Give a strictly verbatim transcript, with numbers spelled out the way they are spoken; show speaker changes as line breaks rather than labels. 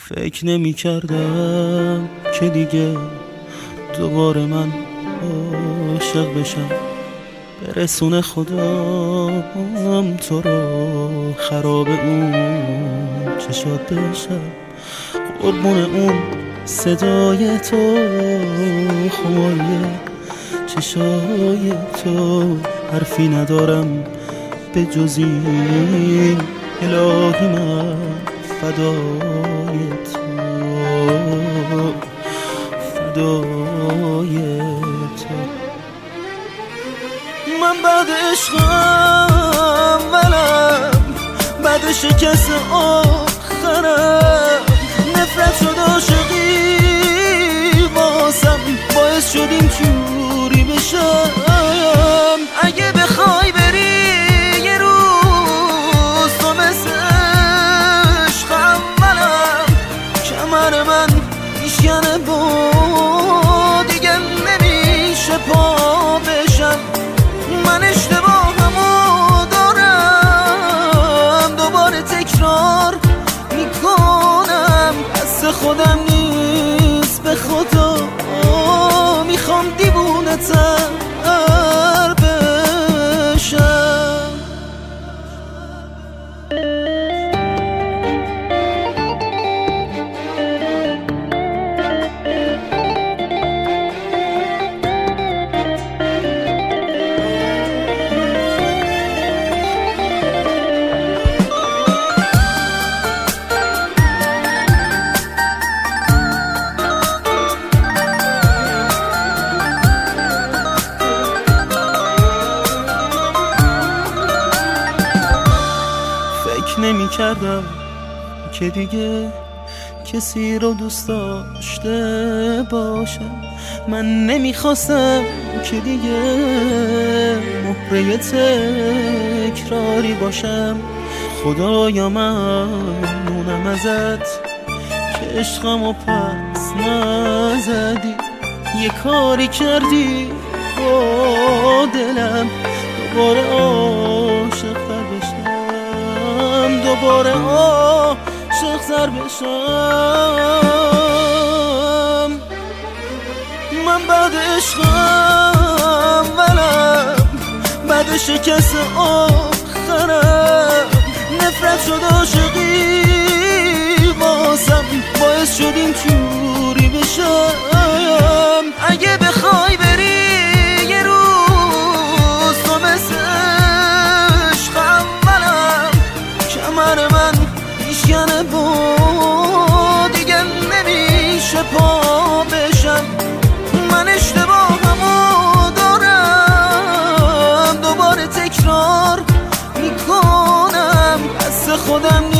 فکر نمی کردم که دیگه دوباره من عاشق بشم، برسونه خدام تو رو خراب اون چشات بشم، قربون اون صدای تو، خماری چشای تو، حرفی ندارم به جز این الهی من فدای تو، فدای تو. من بعد عشقم ولم، بعد شکست آخرم، نفرت شد عاشقی واسم، باعث شد اینجوری بشم. اگه بخوای بری یه روز تو مثل عشقم ولم، کمر من میشکنه با دیگه نمیشه پا بشم. من اشتباهمو دارم دوباره تکرار میکنم، دست خودم نیست به خدا، میخوام دیوونه تر بشم. نمی کردم که دیگه کسی رو دوست داشته باشم، من نمیخواستم که دیگه مهره تکراری باشم. خدایا ممنونم ازت که عشقمو پس نزدی، یه کاری کردی با دلم دوباره عاشق تر بشم، دوباره عاشق تر بشم. من بعد عشقم ولم، بعد شکست آخرم، نفرت شد عاشقی واسم، باعث شد اینجوری بشم. اگه بخوای بری یه روز تو مثل عشقم ولم، کمر من میشکنه با دیگه نمیشه پا بشم. من اشتباهمو دارم دوباره تکرار میکنم، دست خودم